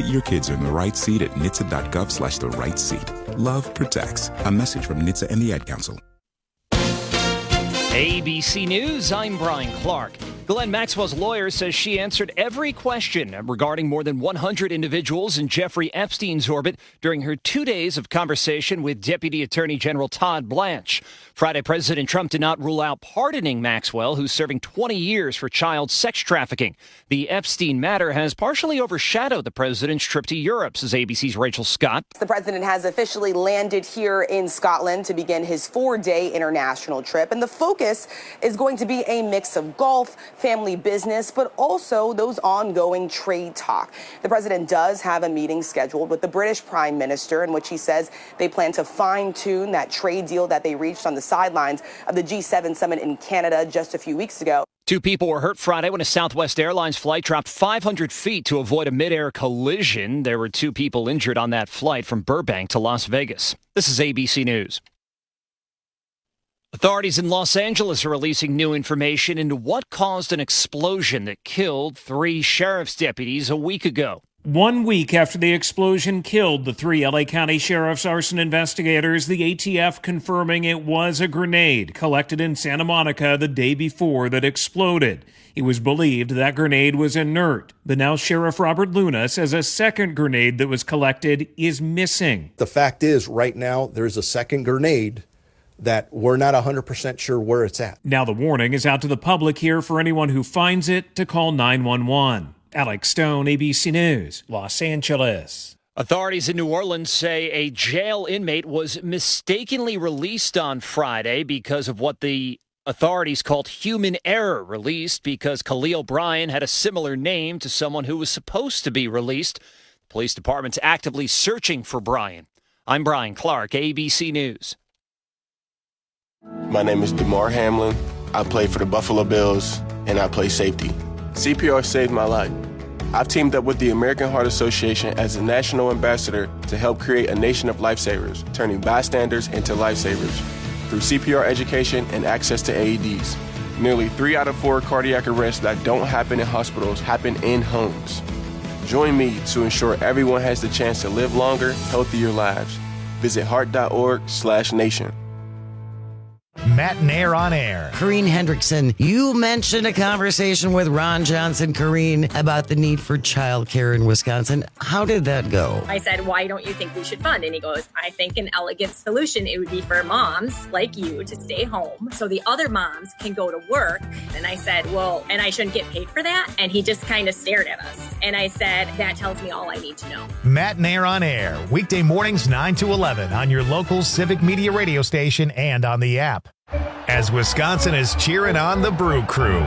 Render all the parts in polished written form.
your kids are in the right seat at nhtsa.gov/the right seat. Love protects. A message from NHTSA and the Ad Council. ABC News, I'm Brian Clark. Ghislaine Maxwell's lawyer says she answered every question regarding more than 100 individuals in Jeffrey Epstein's orbit during her 2 days of conversation with Deputy Attorney General Todd Blanche. Friday, President Trump did not rule out pardoning Maxwell, who's serving 20 years for child sex trafficking. The Epstein matter has partially overshadowed the president's trip to Europe, says ABC's Rachel Scott. The president has officially landed here in Scotland to begin his 4-day international trip, and the focus is going to be a mix of golf, family business, but also those ongoing trade talk. The president does have a meeting scheduled with the British Prime Minister in which he says they plan to fine-tune that trade deal that they reached on the sidelines of the G7 summit in Canada just a few weeks ago. 2 people were hurt Friday when a Southwest Airlines flight dropped 500 feet to avoid a mid-air collision. There were 2 people injured on that flight from Burbank to Las Vegas. This is ABC News. Authorities in Los Angeles are releasing new information into what caused an explosion that killed 3 sheriff's deputies a week ago. 1 week after the explosion killed the 3 L.A. County Sheriff's arson investigators, the ATF confirming it was a grenade collected in Santa Monica the day before that exploded. It was believed that grenade was inert, but now Sheriff Robert Luna says a second grenade that was collected is missing. The fact is, right now, there's a second grenade that we're not 100% sure where it's at. Now the warning is out to the public here for anyone who finds it to call 911. Alex Stone, ABC News, Los Angeles. Authorities in New Orleans say a jail inmate was mistakenly released on Friday because of what the authorities called human error, released because Khalil Bryan had a similar name to someone who was supposed to be released. The police department's actively searching for Bryan. I'm Brian Clark, ABC News. My name is DeMar Hamlin. I play for the Buffalo Bills, and I play safety. CPR saved my life. I've teamed up with the American Heart Association as a national ambassador to help create a nation of lifesavers, turning bystanders into lifesavers through CPR education and access to AEDs. Nearly 3 out of 4 cardiac arrests that don't happen in hospitals happen in homes. Join me to ensure everyone has the chance to live longer, healthier lives. Visit heart.org/nation. Matt Nair on air. Corrine Hendrickson, you mentioned a conversation with Ron Johnson, Corrine, about the need for childcare in Wisconsin. How did that go? I said, why don't you think we should fund? And he goes, I think an elegant solution, it would be for moms like you to stay home so the other moms can go to work. And I said, well, and I shouldn't get paid for that? And he just kind of stared at us. And I said, that tells me all I need to know. Matt Nair on air, weekday mornings 9 to 11 on your local Civic Media radio station and on the app. As Wisconsin is cheering on the Brew Crew.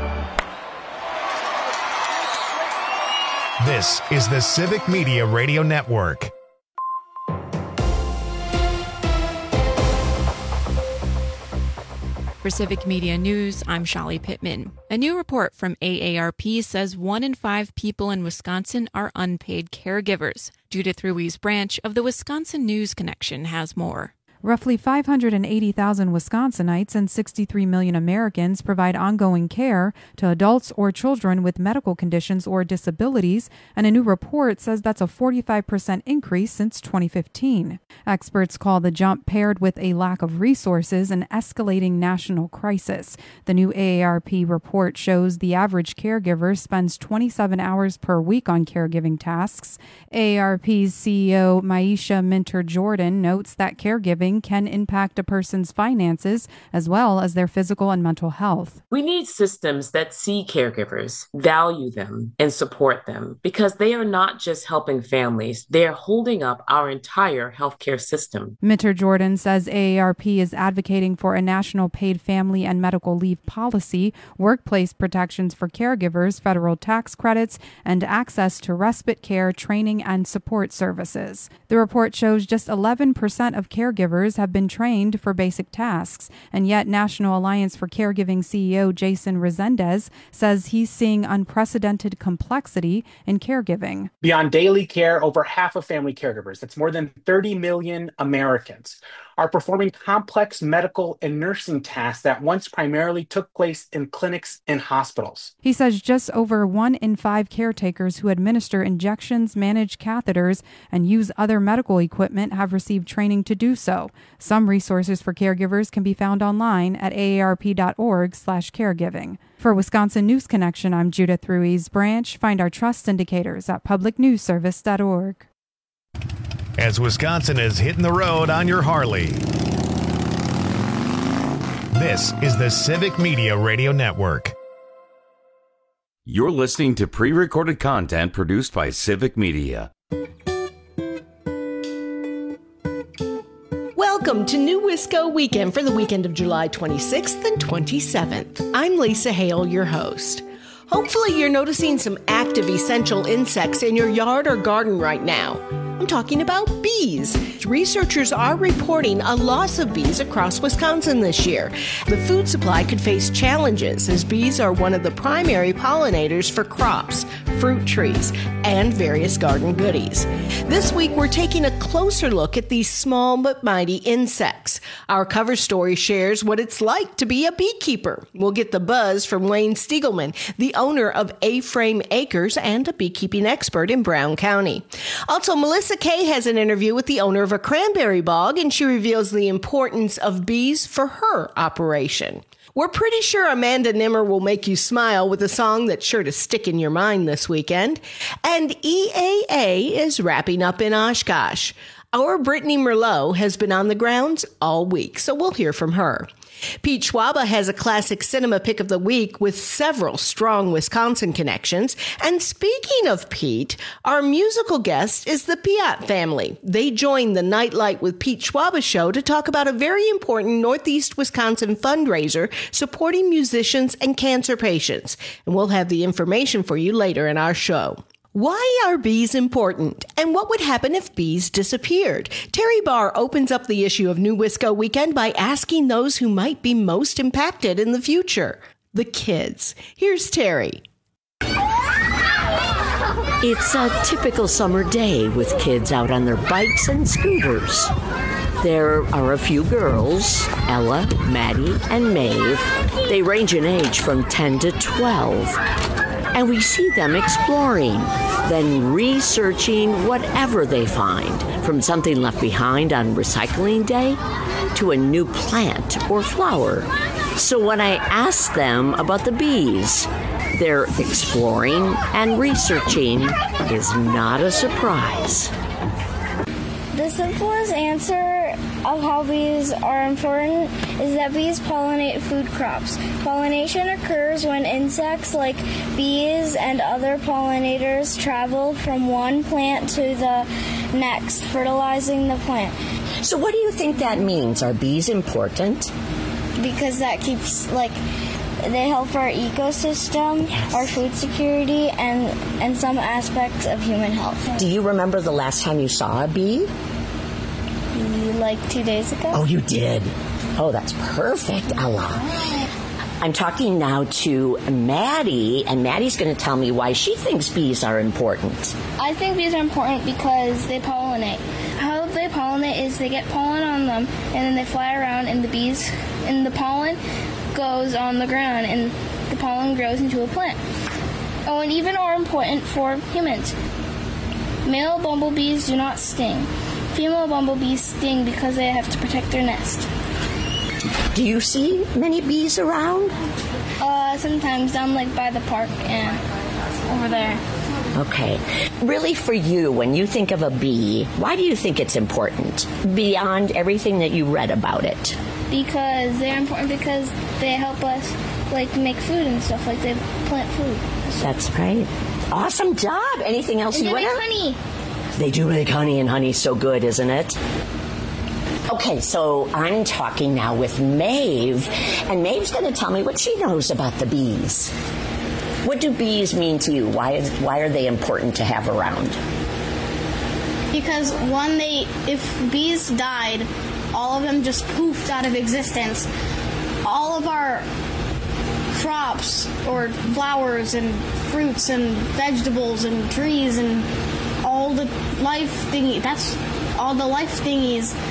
This is the Civic Media Radio Network. For Civic Media News, I'm Shali Pittman. A new report from AARP says 1 in 5 people in Wisconsin are unpaid caregivers. Judith Ruiz Branch of the Wisconsin News Connection has more. Roughly 580,000 Wisconsinites and 63 million Americans provide ongoing care to adults or children with medical conditions or disabilities, and a new report says that's a 45% increase since 2015. Experts call the jump, paired with a lack of resources, an escalating national crisis. The new AARP report shows the average caregiver spends 27 hours per week on caregiving tasks. AARP's CEO Maisha Minter-Jordan notes that caregiving can impact a person's finances as well as their physical and mental health. We need systems that see caregivers, value them, and support them, because they are not just helping families, they are holding up our entire healthcare system. Minter-Jordan says AARP is advocating for a national paid family and medical leave policy, workplace protections for caregivers, federal tax credits, and access to respite care, training, and support services. The report shows just 11% of caregivers have been trained for basic tasks, and yet National Alliance for Caregiving CEO Jason Resendez says he's seeing unprecedented complexity in caregiving. Beyond daily care, over half of family caregivers, that's more than 30 million Americans, are performing complex medical and nursing tasks that once primarily took place in clinics and hospitals. He says just over 1 in 5 caretakers who administer injections, manage catheters, and use other medical equipment have received training to do so. Some resources for caregivers can be found online at aarp.org/caregiving. For Wisconsin News Connection, I'm Judith Ruiz Branch. Find our trust indicators at publicnewsservice.org. As Wisconsin is hitting the road on your Harley. This is the Civic Media Radio Network. You're listening to pre-recorded content produced by Civic Media. Welcome to New Wisco Weekend for the weekend of July 26th and 27th. I'm Lisa Hale, your host. Hopefully you're noticing some active essential insects in your yard or garden right now. I'm talking about bees. Researchers are reporting a loss of bees across Wisconsin this year. The food supply could face challenges as bees are one of the primary pollinators for crops, fruit trees, and various garden goodies. This week, we're taking a closer look at these small but mighty insects. Our cover story shares what it's like to be a beekeeper. We'll get the buzz from Wayne Stiegelman, the owner of A-Frame Acres and a beekeeping expert in Brown County. Also, Melissa Kay has an interview with the owner of a cranberry bog, and she reveals the importance of bees for her operation. We're pretty sure Amanda Nimmer will make you smile with a song that's sure to stick in your mind this weekend. And EAA is wrapping up in Oshkosh. Our Brittany Merlot has been on the grounds all week, so we'll hear from her. Pete Schwaba has a classic cinema pick of the week with several strong Wisconsin connections. And speaking of Pete, our musical guest is the Piat family. They joined the Nightlight with Pete Schwaba show to talk about a very important Northeast Wisconsin fundraiser supporting musicians and cancer patients. And we'll have the information for you later in our show. Why are bees important? And what would happen if bees disappeared? Terry Barr opens up the issue of New Wisco Weekend by asking those who might be most impacted in the future. The kids. Here's Terry. It's a typical summer day with kids out on their bikes and scooters. There are a few girls, Ella, Maddie, and Maeve. They range in age from 10 to 12. And we see them exploring, then researching whatever they find, from something left behind on recycling day to a new plant or flower. So when I ask them about the bees, their exploring and researching is not a surprise. The simplest answer of how bees are important is that bees pollinate food crops. Pollination occurs when insects like bees and other pollinators travel from one plant to the next, fertilizing the plant. So what do you think that means? Are bees important? Because that keeps, they help our ecosystem, yes, our food security, and some aspects of human health. Do you remember the last time you saw a bee? 2 days ago. Oh, you did? Oh, that's perfect, Ella. I'm talking now to Maddie, and Maddie's going to tell me why she thinks bees are important. I think bees are important because they pollinate. How they pollinate is they get pollen on them, and then they fly around, and the pollen goes on the ground, and the pollen grows into a plant. Oh, and even are important for humans. Male bumblebees do not sting. Female bumblebees sting because they have to protect their nest. Do you see many bees around? Sometimes down by the park and over there. Okay. Really, for you, when you think of a bee, why do you think it's important beyond everything that you read about it? Because they're important because they help us make food and stuff, they plant food. That's right. Awesome job. Anything else and you want to? Honey. They do make honey, and honey's so good, isn't it? Okay, so I'm talking now with Maeve, and Maeve's going to tell me what she knows about the bees. What do bees mean to you? Why are they important to have around? Because if bees died, all of them just poofed out of existence. All of our crops or flowers and fruits and vegetables and trees and all the life thingies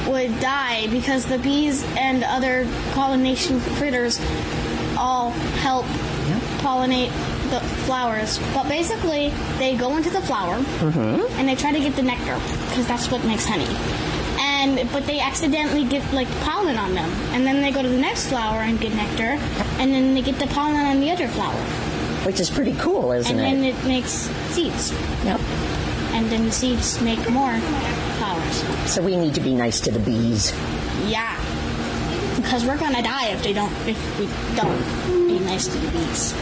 would die because the bees and other pollination critters all help pollinate the flowers. But basically, they go into the flower and they try to get the nectar because that's what makes honey. But they accidentally get like pollen on them, and then they go to the next flower and get nectar, and then they get the pollen on the other flower. Which is pretty cool, isn't it? And then it makes seeds. Yep. And then the seeds make more flowers. So we need to be nice to the bees. Yeah. Because we're gonna die if we don't be nice to the bees.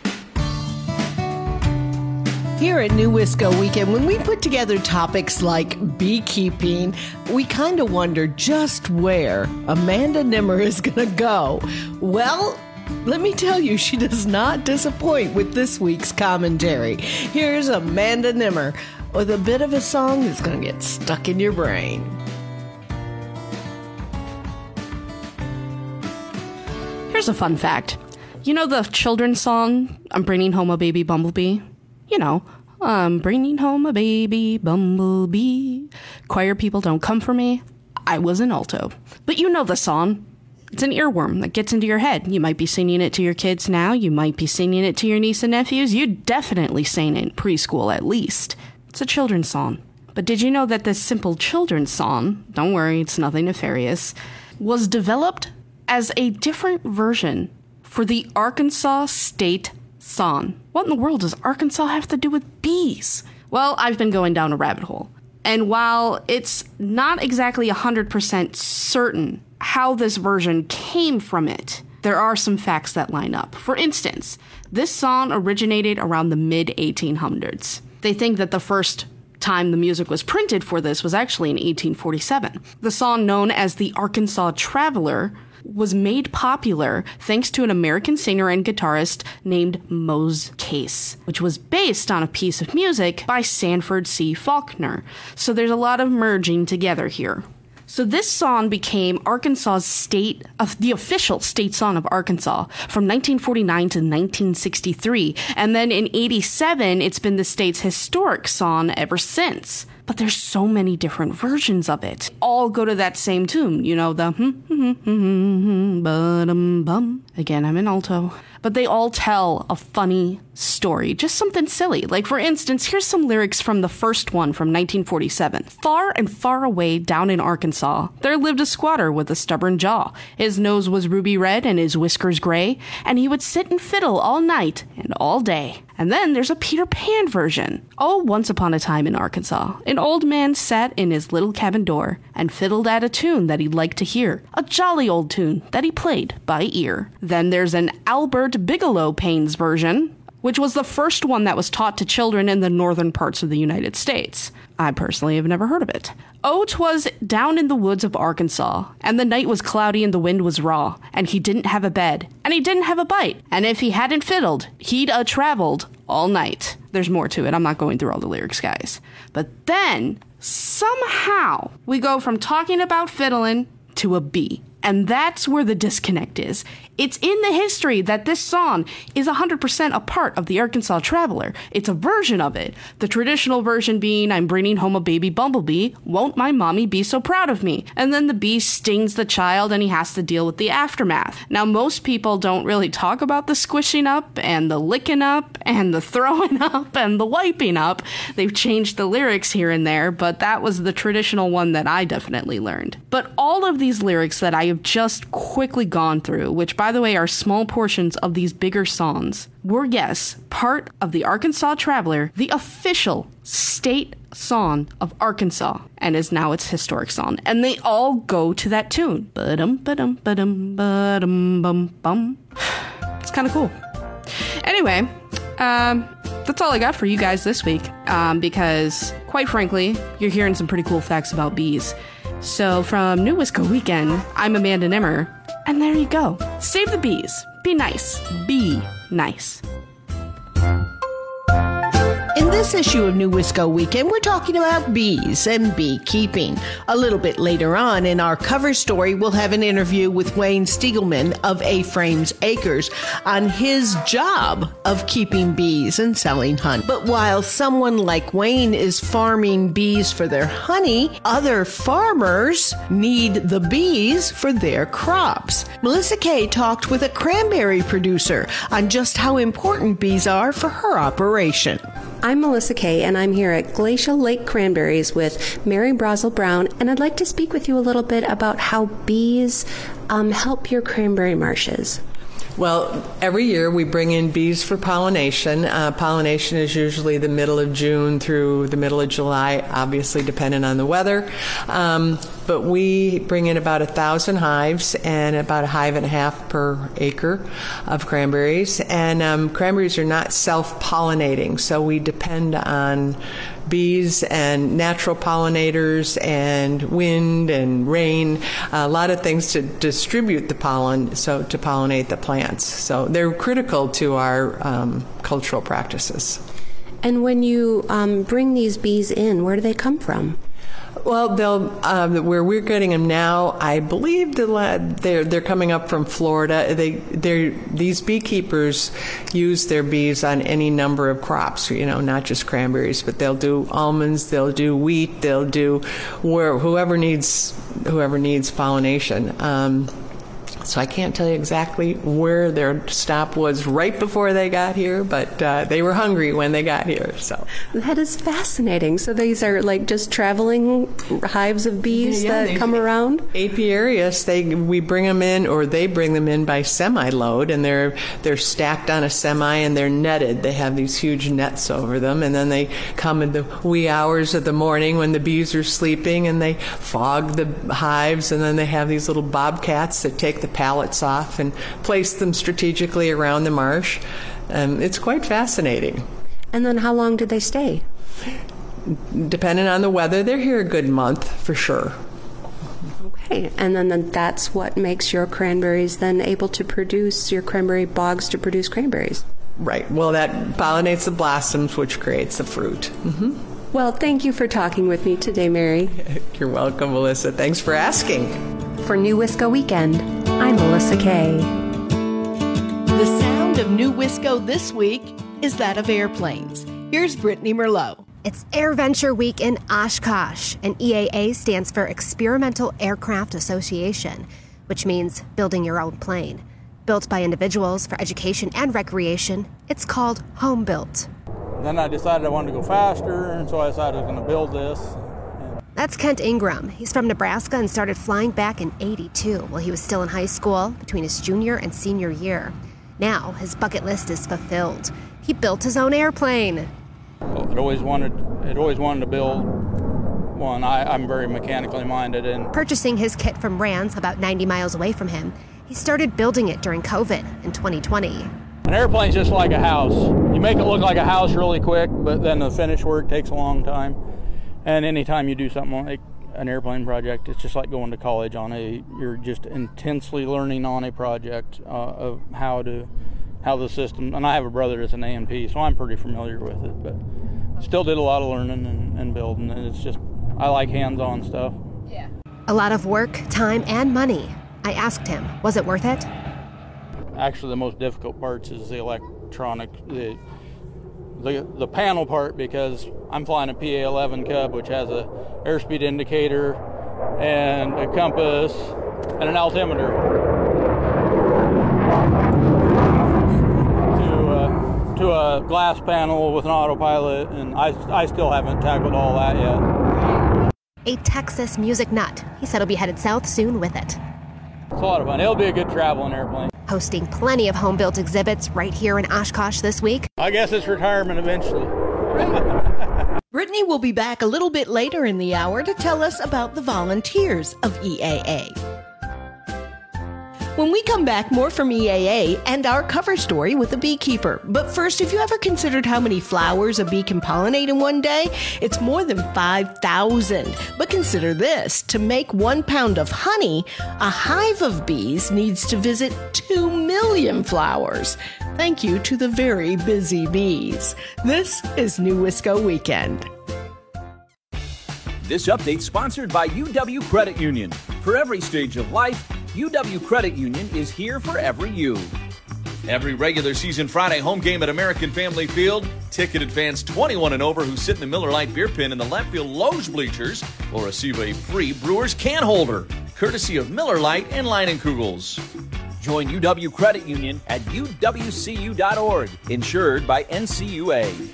Here at New Wisco Weekend, when we put together topics like beekeeping, we kind of wonder just where Amanda Nimmer is going to go. Well, let me tell you, she does not disappoint with this week's commentary. Here's Amanda Nimmer with a bit of a song that's going to get stuck in your brain. Here's a fun fact. You know the children's song, I'm Bringing Home a Baby Bumblebee? You know, I'm bringing home a baby bumblebee. Choir people don't come for me. I was an alto. But you know the song. It's an earworm that gets into your head. You might be singing it to your kids now. You might be singing it to your niece and nephews. You definitely sang it in preschool at least. It's a children's song. But did you know that this simple children's song, don't worry, it's nothing nefarious, was developed as a different version for the Arkansas State Song? What in the world does Arkansas have to do with bees? Well, I've been going down a rabbit hole. And while it's not exactly 100% certain how this version came from it, there are some facts that line up. For instance, this song originated around the mid-1800s. They think that the first time the music was printed for this was actually in 1847. The song, known as the Arkansas Traveler, was made popular thanks to an American singer and guitarist named Mose Case, which was based on a piece of music by Sanford C. Faulkner. So there's a lot of merging together here. So this song became Arkansas's the official state song of Arkansas from 1949 to 1963. And then in 87, it's been the state's historic song ever since. But there's so many different versions of it. All go to that same tune. You know, the ba-dum-bum. Again, I'm an alto. But they all tell a funny story, just something silly. Like, for instance, here's some lyrics from the first one from 1947. Far and far away down in Arkansas, there lived a squatter with a stubborn jaw. His nose was ruby red and his whiskers gray, and he would sit and fiddle all night and all day. And then there's a Peter Pan version. Oh, once upon a time in Arkansas, an old man sat in his little cabin door and fiddled at a tune that he liked to hear, a jolly old tune that he played by ear. Then there's an Albert Bigelow Paines version, which was the first one that was taught to children in the northern parts of the United States. I personally have never heard of it. Oh, 'twas down in the woods of Arkansas, and the night was cloudy and the wind was raw, and he didn't have a bed, and he didn't have a bite, and if he hadn't fiddled, he'd traveled all night. There's more to it. I'm not going through all the lyrics, guys. But then, somehow, we go from talking about fiddling to a bee. And that's where the disconnect is. It's in the history that this song is 100% a part of the Arkansas Traveler. It's a version of it. The traditional version being, I'm bringing home a baby bumblebee, won't my mommy be so proud of me? And then the bee stings the child and he has to deal with the aftermath. Now, most people don't really talk about the squishing up and the licking up and the throwing up and the wiping up. They've changed the lyrics here and there, but that was the traditional one that I definitely learned. But all of these lyrics that I have just quickly gone through, which by the way are small portions of these bigger songs, were, yes, part of the Arkansas Traveler, the official state song of Arkansas, and is now its historic song. And they all go to that tune. Ba-dum, ba-dum, ba-dum, ba-dum, bum, bum. It's kind of cool. Anyway, that's all I got for you guys this week, because, quite frankly, you're hearing some pretty cool facts about bees. So from New Wisco Weekend, I'm Amanda Nimmer, and there you go. Save the bees. Be nice. Be nice. In this issue of New Wisco Weekend, we're talking about bees and beekeeping. A little bit later on in our cover story, we'll have an interview with Wayne Stiegelman of A-Frames Acres on his job of keeping bees and selling honey. But while someone like Wayne is farming bees for their honey, other farmers need the bees for their crops. Melissa Kay talked with a cranberry producer on just how important bees are for her operation. I'm Melissa Kay, and I'm here at Glacial Lake Cranberries with Mary Brazel Brown, and I'd like to speak with you a little bit about how bees help your cranberry marshes. Well, every year we bring in bees for pollination. Pollination is usually the middle of June through the middle of July, obviously depending on the weather. But we bring in about 1,000 hives and about 1.5 hives per acre of cranberries. And cranberries are not self-pollinating, so we depend on bees and natural pollinators and wind and rain, a lot of things to distribute the pollen, so to pollinate the plants. So they're critical to our cultural practices. And when you bring these bees in, where do they come from? Well, they'll where we're getting them now, I believe they're coming up from Florida. These beekeepers use their bees on any number of crops, not just cranberries, but they'll do almonds, they'll do wheat, they'll do whoever needs pollination. So I can't tell you exactly where their stop was right before they got here, but they were hungry when they got here. So that is fascinating. So these are like just traveling hives of bees that come around? Apiarius, we bring them in, or they bring them in by semi-load, and they're stacked on a semi and they're netted. They have these huge nets over them, and then they come in the wee hours of the morning when the bees are sleeping, and they fog the hives, and then they have these little bobcats that take the pallets off and place them strategically around the marsh. It's quite fascinating. And then how long did they stay? Depending on the weather, they're here a good month for sure. Okay, and then that's what makes your cranberries then able to produce, your cranberry bogs to produce cranberries. Right. Well, that pollinates the blossoms, which creates the fruit. Mm-hmm. Well, thank you for talking with me today, Mary. You're welcome, Melissa. Thanks for asking. For New Wisco Weekend, I'm Melissa Kay. The sound of New Wisco this week is that of airplanes. Here's Brittany Merlot. It's AirVenture Week in Oshkosh, and EAA stands for Experimental Aircraft Association, which means building your own plane. Built by individuals for education and recreation, it's called Home Built. Then I decided I wanted to go faster, and so I decided I was going to build this. That's Kent Ingram. He's from Nebraska and started flying back in '82 while he was still in high school between his junior and senior year. Now his bucket list is fulfilled. He built his own airplane. I'd always wanted to build one. I'm very mechanically minded. And purchasing his kit from Rands, about 90 miles away from him, he started building it during COVID in 2020. An airplane's just like a house. You make it look like a house really quick, but then the finished work takes a long time. And anytime you do something like an airplane project, it's just like going to college you're just intensely learning on a project of how the system, and I have a brother that's an A&P, so I'm pretty familiar with it, but still did a lot of learning and building, and it's just, I like hands-on stuff. Yeah. A lot of work, time, and money. I asked him, was it worth it? Actually, the most difficult parts is the electronic, the panel part, because I'm flying a PA-11 Cub, which has a airspeed indicator and a compass and an altimeter to a glass panel with an autopilot, and I still haven't tackled all that yet. A Texas music nut. He said he'll be headed south soon with it. It's a lot of fun. It'll be a good traveling airplane. Hosting plenty of home-built exhibits right here in Oshkosh this week. I guess it's retirement eventually. Brittany will be back a little bit later in the hour to tell us about the volunteers of EAA. When we come back, more from EAA and our cover story with a beekeeper. But first, have you ever considered how many flowers a bee can pollinate in one day? It's more than 5,000. But consider this. To make 1 pound of honey, a hive of bees needs to visit 2 million flowers. Thank you to the very busy bees. This is New Wisco Weekend. This update sponsored by UW Credit Union. For every stage of life, UW Credit Union is here for every you. Every regular season Friday home game at American Family Field, ticketed fans 21 and over who sit in the Miller Lite beer pen in the left field Loge bleachers will receive a free Brewers can holder, courtesy of Miller Lite and Leinenkugels. Join UW Credit Union at uwcu.org, insured by NCUA.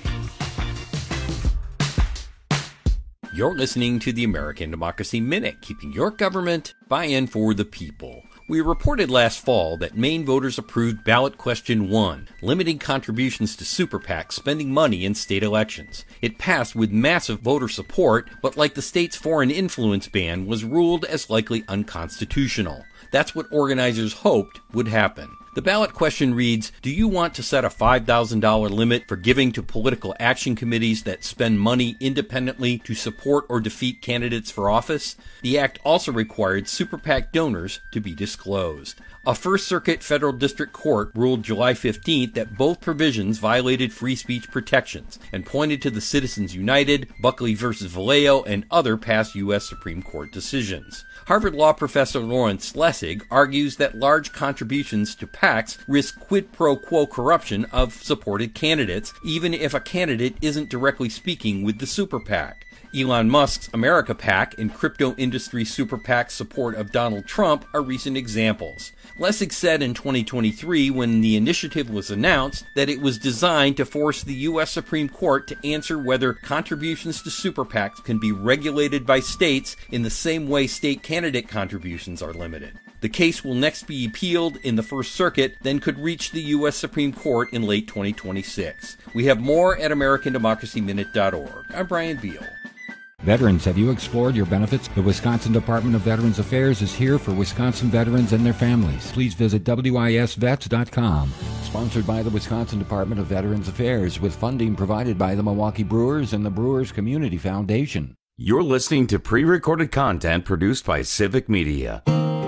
You're listening to the American Democracy Minute, keeping your government buy-in for the people. We reported last fall that Maine voters approved ballot question 1, limiting contributions to super PACs spending money in state elections. It passed with massive voter support, but like the state's foreign influence ban, was ruled as likely unconstitutional. That's what organizers hoped would happen. The ballot question reads, do you want to set a $5,000 limit for giving to political action committees that spend money independently to support or defeat candidates for office? The act also required super PAC donors to be disclosed. A First Circuit Federal District Court ruled July 15th that both provisions violated free speech protections and pointed to the Citizens United, Buckley v. Vallejo, and other past U.S. Supreme Court decisions. Harvard Law professor Lawrence Lessig argues that large contributions to PACs risk quid pro quo corruption of supported candidates, even if a candidate isn't directly speaking with the super PAC. Elon Musk's America PAC and crypto industry super PAC's support of Donald Trump are recent examples. Lessig said in 2023, when the initiative was announced, that it was designed to force the U.S. Supreme Court to answer whether contributions to super PACs can be regulated by states in the same way state candidate contributions are limited. The case will next be appealed in the First Circuit, then could reach the U.S. Supreme Court in late 2026. We have more at AmericanDemocracyMinute.org. I'm Brian Beal. Veterans, have you explored your benefits? The Wisconsin Department of Veterans Affairs is here for Wisconsin veterans and their families. Please visit wisvets.com. Sponsored by the Wisconsin Department of Veterans Affairs, with funding provided by the Milwaukee Brewers and the Brewers Community Foundation. You're listening to pre-recorded content produced by Civic Media.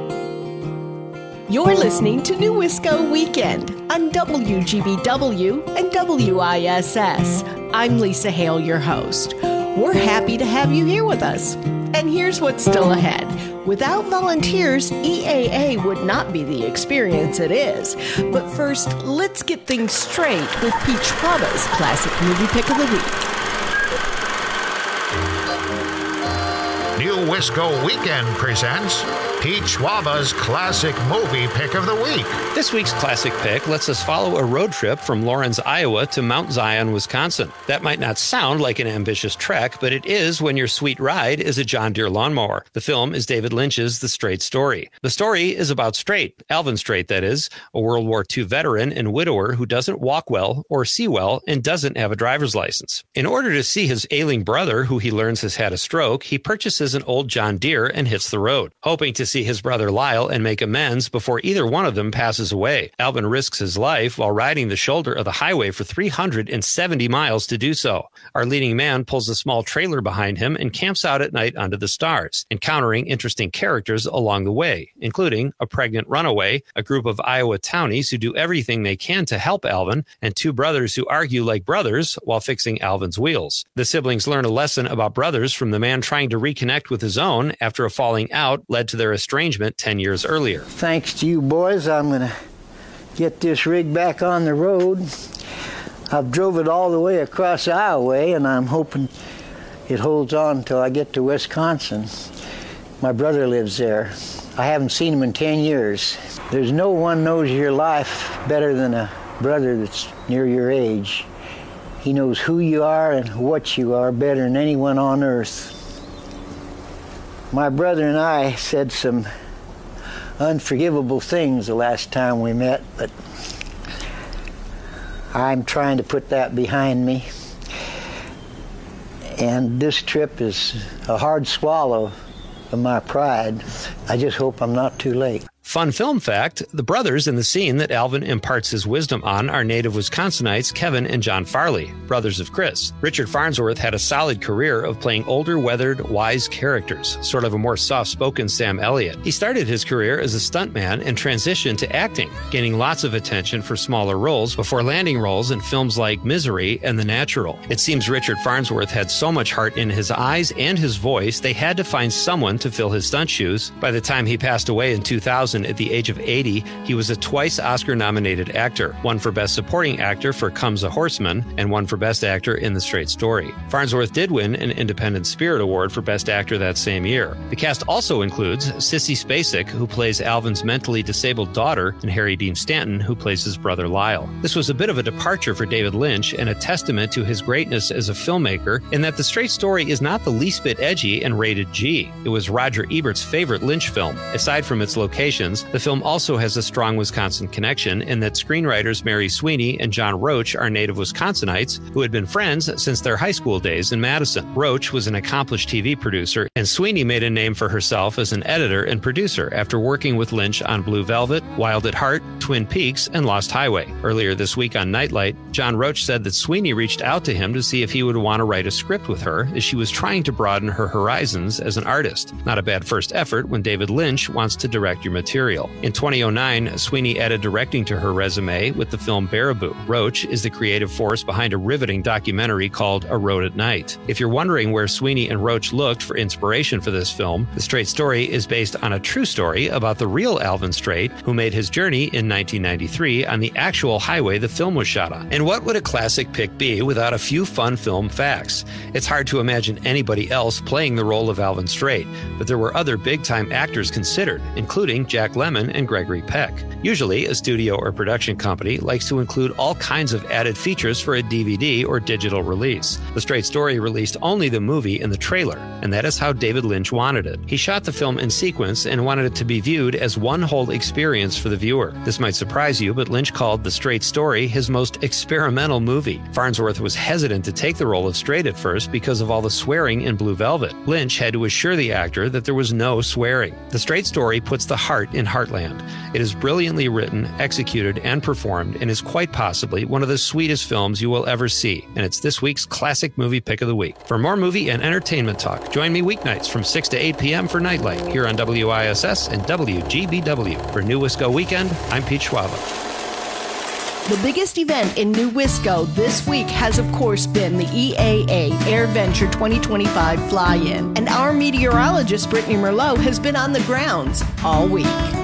You're listening to New Wisco Weekend on WGBW and WISS. I'm Lisa Hale, your host. We're happy to have you here with us. And here's what's still ahead. Without volunteers, EAA would not be the experience it is. But first, let's get things straight with Peach Schwaba's Classic Movie Pick of the Week. New Wisco Weekend presents Pete Schwaba's Classic Movie Pick of the Week. This week's Classic Pick lets us follow a road trip from Lawrence, Iowa to Mount Zion, Wisconsin. That might not sound like an ambitious trek, but it is when your sweet ride is a John Deere lawnmower. The film is David Lynch's The Strait Story. The story is about Strait, Alvin Strait that is, a World War II veteran and widower who doesn't walk well or see well and doesn't have a driver's license. In order to see his ailing brother, who he learns has had a stroke, he purchases an old John Deere and hits the road, hoping to see his brother Lyle and make amends before either one of them passes away. Alvin risks his life while riding the shoulder of the highway for 370 miles to do so. Our leading man pulls a small trailer behind him and camps out at night under the stars, encountering interesting characters along the way, including a pregnant runaway, a group of Iowa townies who do everything they can to help Alvin, and two brothers who argue like brothers while fixing Alvin's wheels. The siblings learn a lesson about brothers from the man trying to reconnect with his own after a falling out led to their estrangement 10 years earlier. Thanks to you boys, I'm going to get this rig back on the road. I've drove it all the way across Iowa, and I'm hoping it holds on until I get to Wisconsin. My brother lives there. I haven't seen him in 10 years. There's no one knows your life better than a brother that's near your age. He knows who you are and what you are better than anyone on earth. My brother and I said some unforgivable things the last time we met, but I'm trying to put that behind me. And this trip is a hard swallow of my pride. I just hope I'm not too late. Fun film fact, the brothers in the scene that Alvin imparts his wisdom on are native Wisconsinites Kevin and John Farley, brothers of Chris. Richard Farnsworth had a solid career of playing older, weathered, wise characters, sort of a more soft-spoken Sam Elliott. He started his career as a stuntman and transitioned to acting, gaining lots of attention for smaller roles before landing roles in films like Misery and The Natural. It seems Richard Farnsworth had so much heart in his eyes and his voice, they had to find someone to fill his stunt shoes. By the time he passed away in 2000 at the age of 80, he was a twice Oscar-nominated actor, one for Best Supporting Actor for Comes a Horseman, and one for Best Actor in The Straight Story. Farnsworth did win an Independent Spirit Award for Best Actor that same year. The cast also includes Sissy Spacek, who plays Alvin's mentally disabled daughter, and Harry Dean Stanton, who plays his brother Lyle. This was a bit of a departure for David Lynch and a testament to his greatness as a filmmaker in that The Straight Story is not the least bit edgy and rated G. It was Roger Ebert's favorite Lynch film. Aside from its locations, the film also has a strong Wisconsin connection in that screenwriters Mary Sweeney and John Roach are native Wisconsinites who had been friends since their high school days in Madison. Roach was an accomplished TV producer, and Sweeney made a name for herself as an editor and producer after working with Lynch on Blue Velvet, Wild at Heart, Twin Peaks, and Lost Highway. Earlier this week on Nightlight, John Roach said that Sweeney reached out to him to see if he would want to write a script with her as she was trying to broaden her horizons as an artist. Not a bad first effort when David Lynch wants to direct your material. In 2009, Sweeney added directing to her resume with the film Baraboo. Roach is the creative force behind a riveting documentary called A Road at Night. If you're wondering where Sweeney and Roach looked for inspiration for this film, The Straight Story is based on a true story about the real Alvin Straight, who made his journey in 1993 on the actual highway the film was shot on. And what would a classic pick be without a few fun film facts? It's hard to imagine anybody else playing the role of Alvin Straight, but there were other big-time actors considered, including Jack Lemmon and Gregory Peck. Usually, a studio or production company likes to include all kinds of added features for a DVD or digital release. The Straight Story released only the movie and the trailer, and that is how David Lynch wanted it. He shot the film in sequence and wanted it to be viewed as one whole experience for the viewer. This might surprise you, but Lynch called The Straight Story his most experimental movie. Farnsworth was hesitant to take the role of Straight at first because of all the swearing in Blue Velvet. Lynch had to assure the actor that there was no swearing. The Straight Story puts the heart in Heartland. It is brilliantly written, executed, and performed, and is quite possibly one of the sweetest films you will ever see. And it's this week's Classic Movie Pick of the Week. For more movie and entertainment talk, join me weeknights from 6 to 8 p.m. for Nightlight here on WISS and WGBW. For New Wisco Weekend, I'm Pete Schwaba. The biggest event in New Wisco this week has, of course, been the EAA AirVenture 2025 fly-in. And our meteorologist, Brittany Merlot, has been on the grounds all week.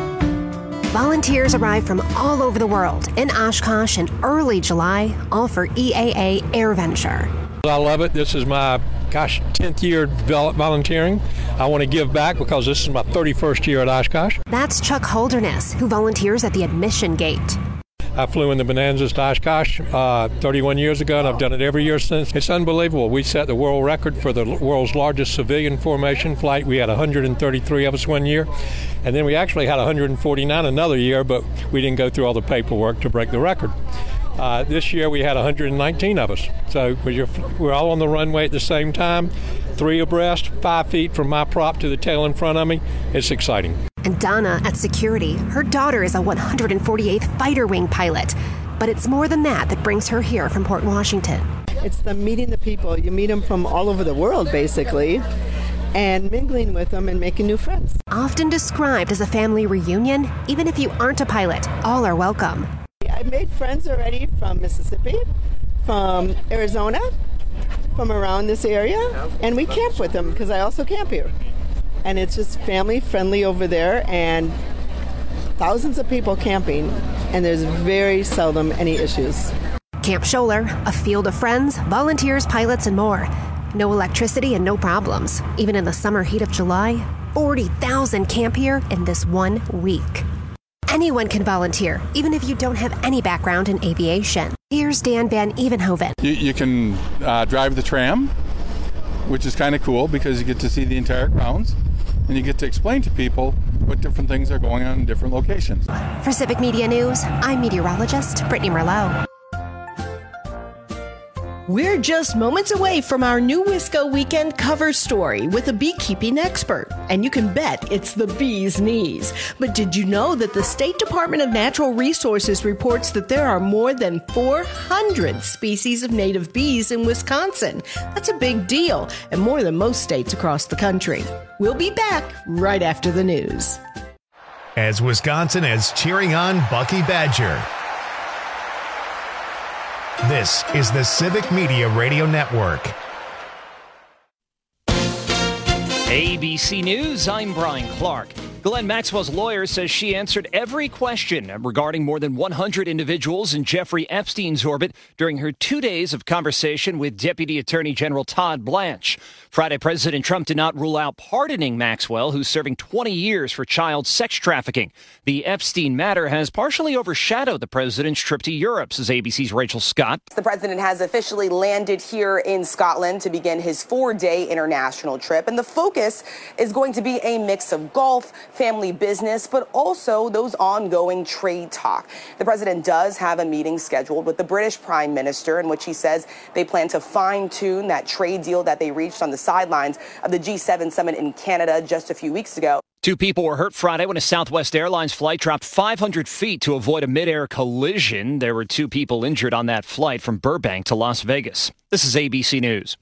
Volunteers arrive from all over the world in Oshkosh in early July, all for EAA AirVenture. I love it. This is my, 10th year volunteering. I want to give back because this is my 31st year at Oshkosh. That's Chuck Holderness, who volunteers at the admission gate. I flew in the Bonanzas to Oshkosh 31 years ago, and I've done it every year since. It's unbelievable. We set the world record for the world's largest civilian formation flight. We had 133 of us one year, and then we actually had 149 another year, but we didn't go through all the paperwork to break the record. This year we had 119 of us. So we're all on the runway at the same time, 3 abreast, 5 feet from my prop to the tail in front of me. It's exciting. And Donna at security, her daughter is a 148th Fighter Wing pilot. But it's more than that brings her here from Port Washington. It's the meeting the people. You meet them from all over the world, basically, and mingling with them and making new friends. Often described as a family reunion, even if you aren't a pilot, all are welcome. I made friends already from Mississippi, from Arizona, from around this area, and we camp with them because I also camp here. And it's just family friendly over there, and thousands of people camping, and there's very seldom any issues. Camp Scholler, a field of friends, volunteers, pilots, and more. No electricity and no problems. Even in the summer heat of July, 40,000 camp here in this 1 week. Anyone can volunteer, even if you don't have any background in aviation. Here's Dan Van Evenhoven. You can drive the tram, which is kind of cool because you get to see the entire grounds, and you get to explain to people what different things are going on in different locations. For Civic Media News, I'm meteorologist Brittany Merlot. We're just moments away from our new Wisco Weekend cover story with a beekeeping expert, and you can bet it's the bee's knees. But did you know that the State Department of Natural Resources reports that there are more than 400 species of native bees in Wisconsin? That's a big deal, and more than most states across the country. We'll be back right after the news. As Wisconsin is cheering on Bucky Badger. This is the Civic Media Radio Network. ABC News, I'm Brian Clark. Ghislaine Maxwell's lawyer says she answered every question regarding more than 100 individuals in Jeffrey Epstein's orbit during her 2 days of conversation with Deputy Attorney General Todd Blanche. Friday, President Trump did not rule out pardoning Maxwell, who's serving 20 years for child sex trafficking. The Epstein matter has partially overshadowed the president's trip to Europe, says ABC's Rachel Scott. The president has officially landed here in Scotland to begin his 4-day international trip, and the focus is going to be a mix of golf, family business, but also those ongoing trade talk. The president does have a meeting scheduled with the British Prime Minister in which he says they plan to fine-tune that trade deal that they reached on the sidelines of the G7 summit in Canada just a few weeks ago. 2 people were hurt Friday when a Southwest Airlines flight dropped 500 feet to avoid a mid-air collision. There were 2 people injured on that flight from Burbank to Las Vegas. This is ABC News.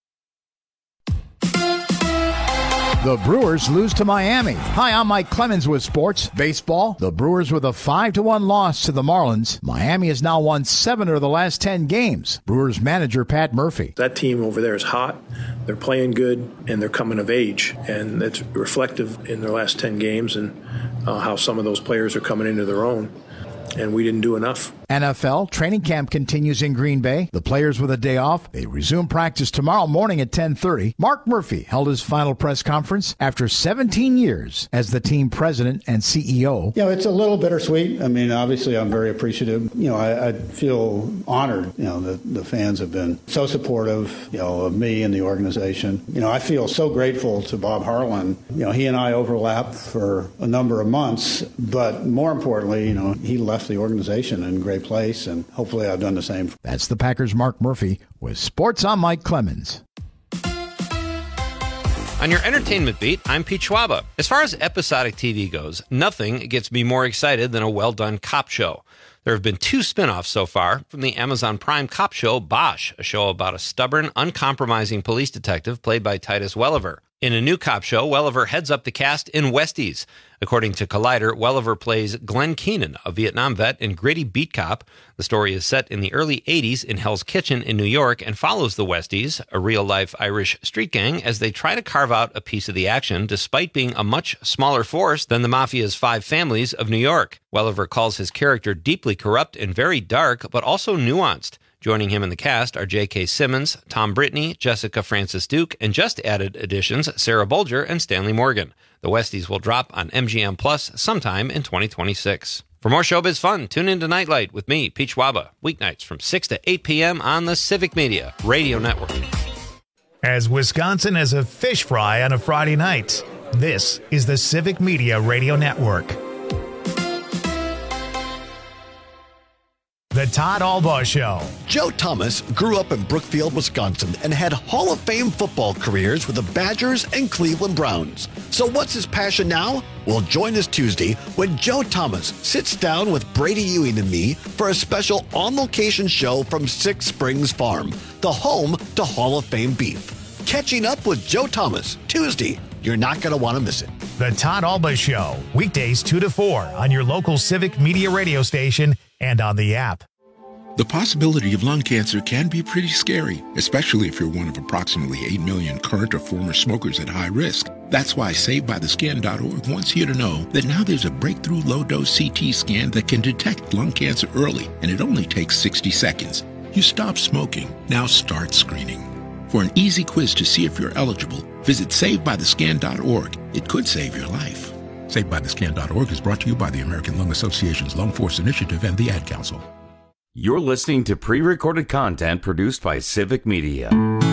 The Brewers lose to Miami. Hi, I'm Mike Clemens with sports. Baseball, the Brewers with a 5-1 loss to the Marlins. Miami has now won 7 of the last 10 games. Brewers manager Pat Murphy. That team over there is hot. They're playing good, and they're coming of age. And it's reflective in their last 10 games and how some of those players are coming into their own. And we didn't do enough. NFL training camp continues in Green Bay. The players with a day off. They resume practice tomorrow morning at 10:30. Mark Murphy held his final press conference after 17 years as the team president and CEO. You know, it's a little bittersweet. I mean, obviously, I'm very appreciative. You know, I feel honored, you know, that the fans have been so supportive, you know, of me and the organization. You know, I feel so grateful to Bob Harlan. You know, he and I overlapped for a number of months, but more importantly, you know, he left the organization in great place, and hopefully I've done the same. That's the Packers' Mark Murphy with Sports. I'm Mike Clemens. On your entertainment beat, I'm Pete Schwaba. As far as episodic TV goes, nothing gets me more excited than a well-done cop show. There have been 2 spin-offs so far from the Amazon Prime cop show Bosch, a show about a stubborn, uncompromising police detective played by Titus Welliver. In a new cop show, Welliver heads up the cast in Westies. According to Collider, Welliver plays Glenn Keenan, a Vietnam vet and gritty beat cop. The story is set in the early 80s in Hell's Kitchen in New York and follows the Westies, a real-life Irish street gang, as they try to carve out a piece of the action despite being a much smaller force than the Mafia's 5 families of New York. Welliver calls his character deeply corrupt and very dark, but also nuanced. Joining him in the cast are J.K. Simmons, Tom Brittney, Jessica Francis Duke, and just added additions Sarah Bolger and Stanley Morgan. The Westies will drop on MGM Plus sometime in 2026. For more showbiz fun, tune in to Nightlight with me, Pete Schwaba, weeknights from 6 to 8 p.m. on the Civic Media Radio Network. As Wisconsin is a fish fry on a Friday night, this is the Civic Media Radio Network. The Todd Albaugh Show. Joe Thomas grew up in Brookfield, Wisconsin, and had Hall of Fame football careers with the Badgers and Cleveland Browns. So what's his passion now? Well, join us Tuesday when Joe Thomas sits down with Brady Ewing and me for a special on-location show from Six Springs Farm, the home to Hall of Fame beef. Catching up with Joe Thomas, Tuesday. You're not going to want to miss it. The Todd Albaugh Show, weekdays 2 to 4 on your local Civic Media radio station and on the app. The possibility of lung cancer can be pretty scary, especially if you're one of approximately 8 million current or former smokers at high risk. That's why SaveByTheScan.org wants you to know that now there's a breakthrough low-dose CT scan that can detect lung cancer early, and it only takes 60 seconds. You stop smoking, now start screening. For an easy quiz to see if you're eligible, visit SaveByTheScan.org. It could save your life. SaveByTheScan.org is brought to you by the American Lung Association's Lung Force Initiative and the Ad Council. You're listening to pre-recorded content produced by Civic Media.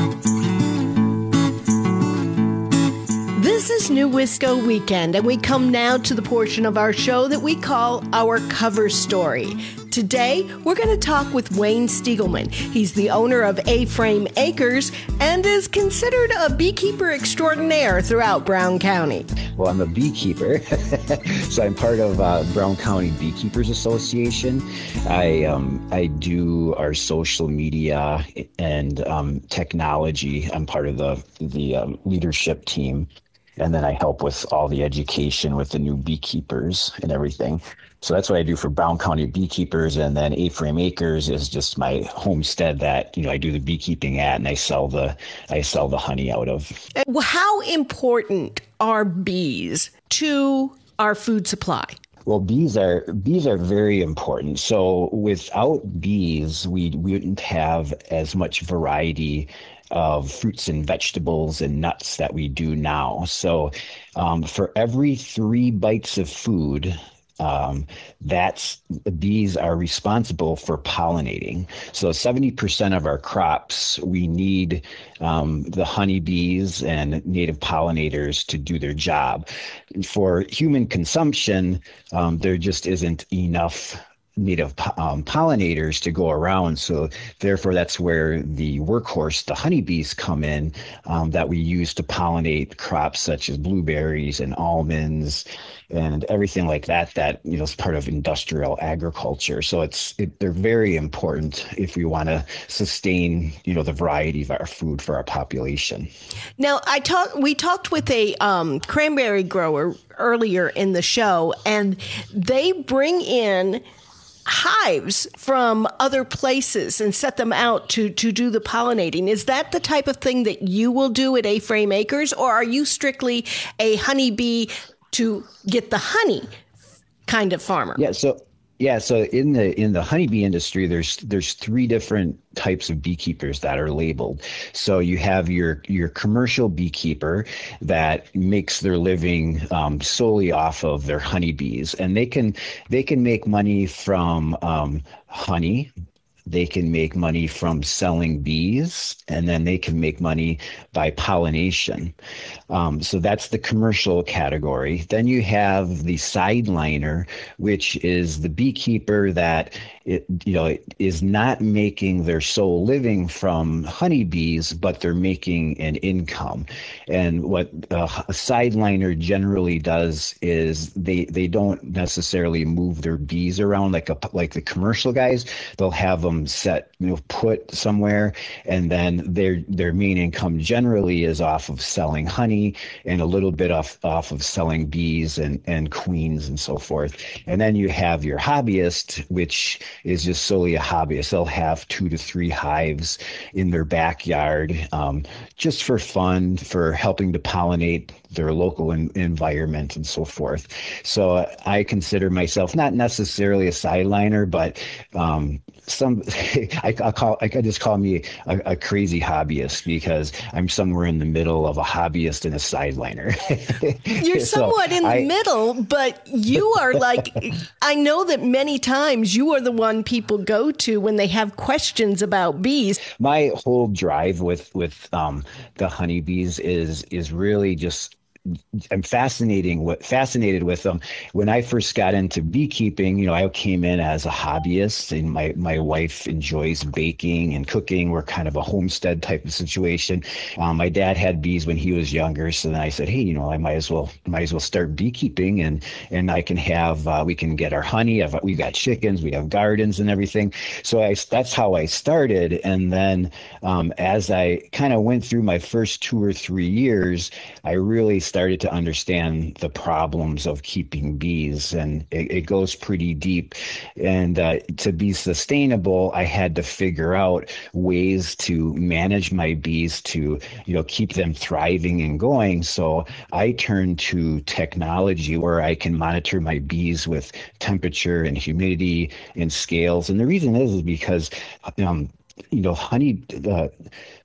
This is New Wisco Weekend, and we come now to the portion of our show that we call our cover story. Today, we're going to talk with Wayne Stiegelman. He's the owner of A-Frame Acres and is considered a beekeeper extraordinaire throughout Brown County. Well, I'm a beekeeper, so I'm part of Brown County Beekeepers Association. I do our social media and technology. I'm part of the leadership team, and then I help with all the education with the new beekeepers and everything. So that's what I do for Brown County Beekeepers, and then A-Frame Acres is just my homestead that I do the beekeeping at, and I sell the honey out of. How important are bees to our food supply? Well, bees are very important. So without bees, we wouldn't have as much variety of fruits and vegetables and nuts that we do now. So for every 3 bites of food, bees are responsible for pollinating. So 70% of our crops, we need the honeybees and native pollinators to do their job. For human consumption, there just isn't enough native pollinators to go around. So therefore, that's where the workhorse, the honeybees, come in, that we use to pollinate crops such as blueberries and almonds and everything like that is part of industrial agriculture. So they're very important if we want to sustain, the variety of our food for our population. Now, we talked with a cranberry grower earlier in the show, and they bring in hives from other places and set them out to do the pollinating. Is that the type of thing that you will do at A-Frame Acres, or are you strictly a honeybee to get the honey kind of farmer? So in the honeybee industry, there's 3 different types of beekeepers that are labeled. So you have your commercial beekeeper that makes their living solely off of their honeybees, and they can make money from honey. They can make money from selling bees, and then they can make money by pollination. So that's the commercial category. Then you have the sideliner, which is the beekeeper that is not making their sole living from honeybees, but they're making an income. And what a sideliner generally does is they don't necessarily move their bees around like the commercial guys. They'll have them put somewhere, and then their main income generally is off of selling honey and a little bit off of selling bees and queens and so forth. And then you have your hobbyist, which is just solely a hobbyist. They'll have 2 to 3 hives in their backyard, just for fun, for helping to pollinate their local environment and so forth. So I consider myself not necessarily a sideliner, but I could just call me a crazy hobbyist, because I'm somewhere in the middle of a hobbyist and a sideliner. You're somewhat in the middle, but you are like, I know that many times you are the one people go to when they have questions about bees. My whole drive with the honeybees is really just, I'm fascinated with them. When I first got into beekeeping, I came in as a hobbyist, and my wife enjoys baking and cooking. We're kind of a homestead type of situation. My dad had bees when he was younger, so then I said, hey, I might as well start beekeeping, and I can have we can get our honey. We've got chickens, we have gardens and everything. So that's how I started, and then as I kind of went through my first 2 or 3 years, I really started to understand the problems of keeping bees, and it goes pretty deep. And to be sustainable, I had to figure out ways to manage my bees to, keep them thriving and going. So I turned to technology where I can monitor my bees with temperature and humidity and scales. And the reason is because, honey,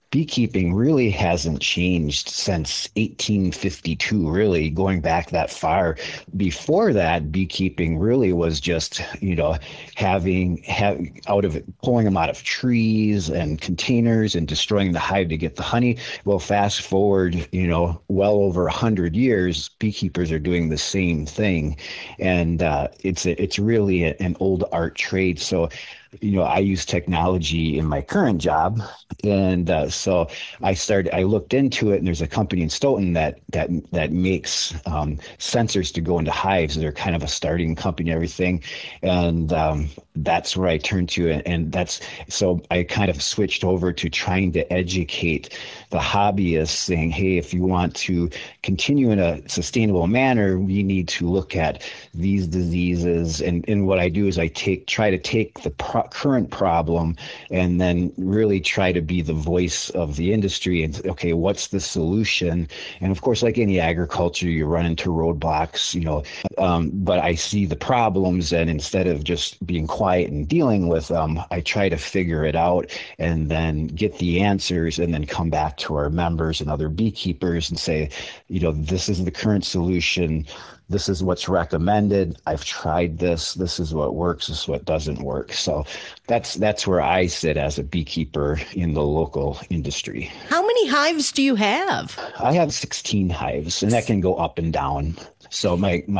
beekeeping really hasn't changed since 1852, really going back that far. Before that, beekeeping really was just, pulling them out of trees and containers and destroying the hive to get the honey. Well, fast forward, well over 100 years, beekeepers are doing the same thing. And it's really an old art trade. So, I use technology in my current job. And so I looked into it, and there's a company in Stoughton that makes sensors to go into hives. They're kind of a starting company and everything. And that's where I turned to. And so I kind of switched over to trying to educate the hobbyists, saying, hey, if you want to continue in a sustainable manner, we need to look at these diseases. And what I do is I try to take the current problem and then really try to be the voice of the industry and, okay, what's the solution? And of course, like any agriculture, you run into roadblocks, but I see the problems, and instead of just being quiet and dealing with them, I try to figure it out and then get the answers and then come back to our members and other beekeepers and say, this is the current solution. This is what's recommended. I've tried this. This is what works. This is what doesn't work. So that's where I sit as a beekeeper in the local industry. How many hives do you have? I have 16 hives, and that can go up and down. So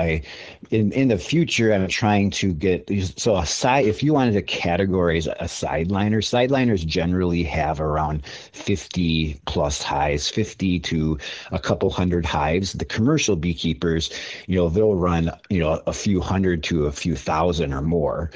in the future, I'm trying to get, if you wanted to categorize a sideliners generally have around 50 plus hives, 50 to a couple hundred hives. The commercial beekeepers, they'll run, a few hundred to a few thousand or more.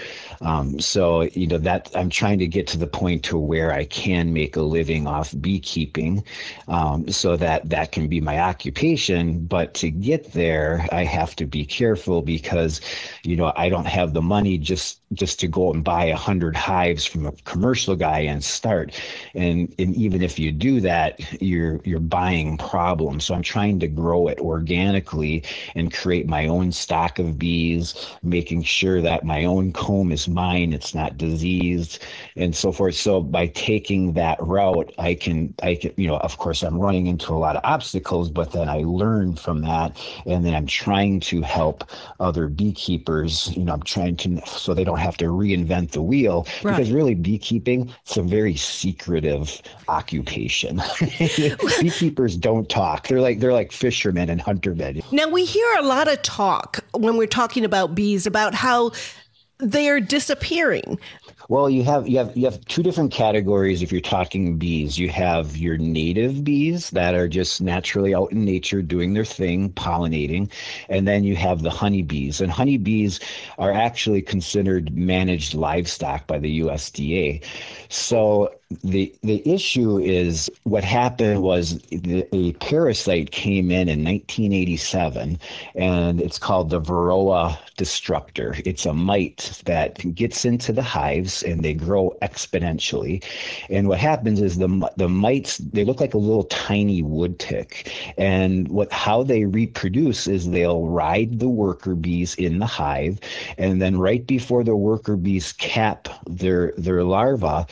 That I'm trying to get to the point to where I can make a living off beekeeping, so that can be my occupation. But to get there, I have to be careful because, I don't have the money just to go and buy 100 hives from a commercial guy and start. And even if you do that, you're buying problems. So I'm trying to grow it organically and create my own stock of bees, making sure that my own comb is mine, it's not diseased, and so forth. So by taking that route, I can, of course, I'm running into a lot of obstacles, but then I learn from that, and then I'm trying to help other beekeepers, I'm trying to, so they don't have to reinvent the wheel, right? Because really beekeeping, it's a very secretive occupation. Beekeepers don't talk. They're like fishermen and huntermen. Now we hear a lot of talk when we're talking about bees about how they're disappearing. Well, you have two different categories if you're talking bees. You have your native bees that are just naturally out in nature doing their thing, pollinating, and then you have the honeybees. And honeybees are actually considered managed livestock by the USDA. So the issue is what happened was a parasite came in 1987, and it's called the Varroa destructor. It's a mite that gets into the hives and they grow exponentially. And what happens is the mites, they look like a little tiny wood tick. And how they reproduce is they'll ride the worker bees in the hive, and then right before the worker bees cap their larva,